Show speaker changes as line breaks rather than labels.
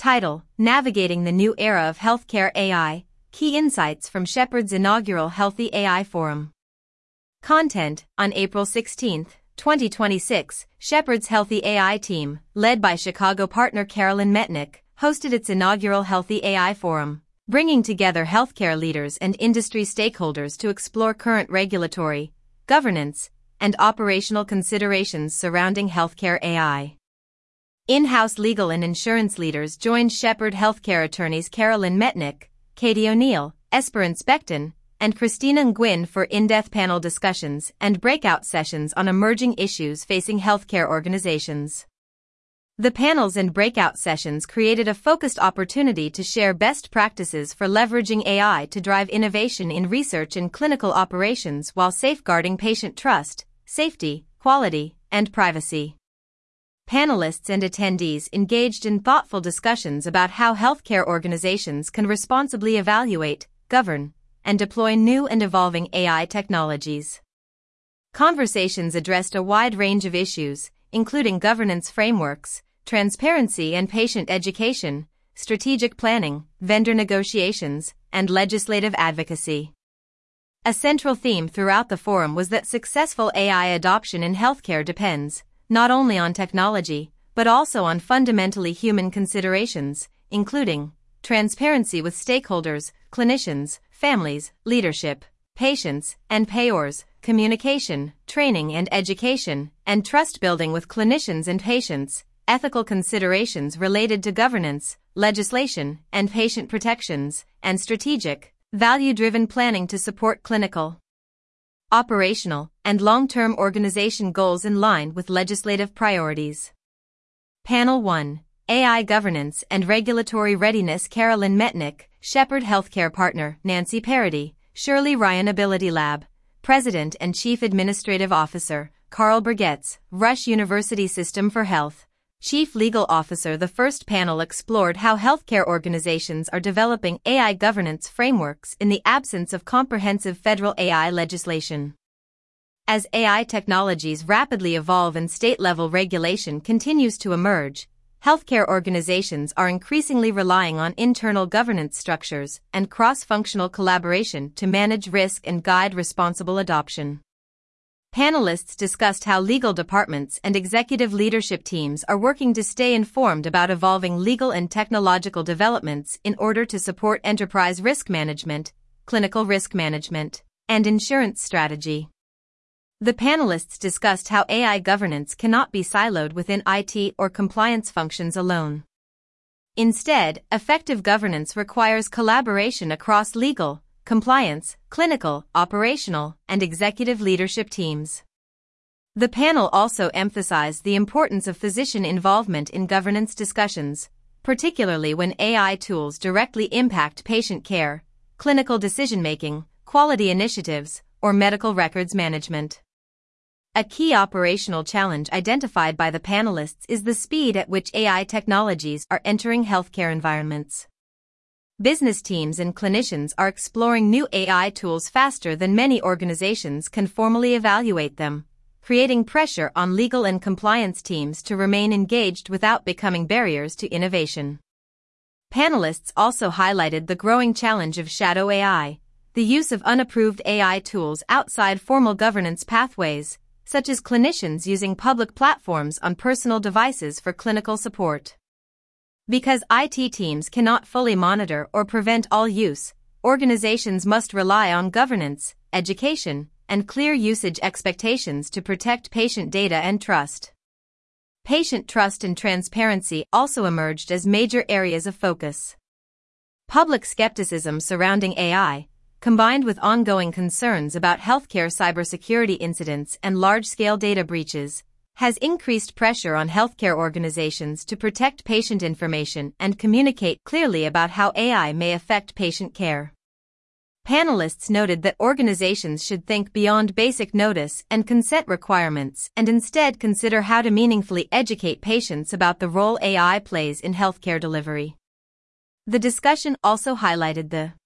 Title: Navigating the New Era of Healthcare AI, Key Insights from Shepherd's inaugural Healthy AI Forum. Content: On April 16, 2026, Shepherd's Healthy AI team, led by Chicago partner Carolyn Metnick, hosted its inaugural Healthy AI Forum, bringing together healthcare leaders and industry stakeholders to explore current regulatory, governance, and operational considerations surrounding healthcare AI. In-house legal and insurance leaders joined Shepherd Healthcare attorneys Carolyn Metnick, Katie O'Neill, Esperance Becton, and Christina Nguyen for in-depth panel discussions and breakout sessions on emerging issues facing healthcare organizations. The panels and breakout sessions created a focused opportunity to share best practices for leveraging AI to drive innovation in research and clinical operations while safeguarding patient trust, safety, quality, and privacy. Panelists and attendees engaged in thoughtful discussions about how healthcare organizations can responsibly evaluate, govern, and deploy new and evolving AI technologies. Conversations addressed a wide range of issues, including governance frameworks, transparency and patient education, strategic planning, vendor negotiations, and legislative advocacy. A central theme throughout the forum was that successful AI adoption in healthcare depends, not only on technology, but also on fundamentally human considerations, including transparency with stakeholders, clinicians, families, leadership, patients, and payors, communication, training and education, and trust building with clinicians and patients, ethical considerations related to governance, legislation, and patient protections, and strategic, value-driven planning to support clinical, operational, and long-term organization goals in line with legislative priorities. Panel 1: AI Governance and Regulatory Readiness. Carolyn Metnick, Shepherd Healthcare Partner, Nancy Parody, Shirley Ryan Ability Lab, President and Chief Administrative Officer, Carl Burgetz, Rush University System for Health, Chief Legal Officer. The first panel explored how healthcare organizations are developing AI governance frameworks in the absence of comprehensive federal AI legislation. As AI technologies rapidly evolve and state-level regulation continues to emerge, healthcare organizations are increasingly relying on internal governance structures and cross-functional collaboration to manage risk and guide responsible adoption. Panelists discussed how legal departments and executive leadership teams are working to stay informed about evolving legal and technological developments in order to support enterprise risk management, clinical risk management, and insurance strategy. The panelists discussed how AI governance cannot be siloed within IT or compliance functions alone. Instead, effective governance requires collaboration across legal, compliance, clinical, operational, and executive leadership teams. The panel also emphasized the importance of physician involvement in governance discussions, particularly when AI tools directly impact patient care, clinical decision-making, quality initiatives, or medical records management. A key operational challenge identified by the panelists is the speed at which AI technologies are entering healthcare environments. Business teams and clinicians are exploring new AI tools faster than many organizations can formally evaluate them, creating pressure on legal and compliance teams to remain engaged without becoming barriers to innovation. Panelists also highlighted the growing challenge of shadow AI, the use of unapproved AI tools outside formal governance pathways, such as clinicians using public platforms on personal devices for clinical support. Because IT teams cannot fully monitor or prevent all use, organizations must rely on governance, education, and clear usage expectations to protect patient data and trust. Patient trust and transparency also emerged as major areas of focus. Public skepticism surrounding AI, combined with ongoing concerns about healthcare cybersecurity incidents and large-scale data breaches, has increased pressure on healthcare organizations to protect patient information and communicate clearly about how AI may affect patient care. Panelists noted that organizations should think beyond basic notice and consent requirements and instead consider how to meaningfully educate patients about the role AI plays in healthcare delivery. The discussion also highlighted the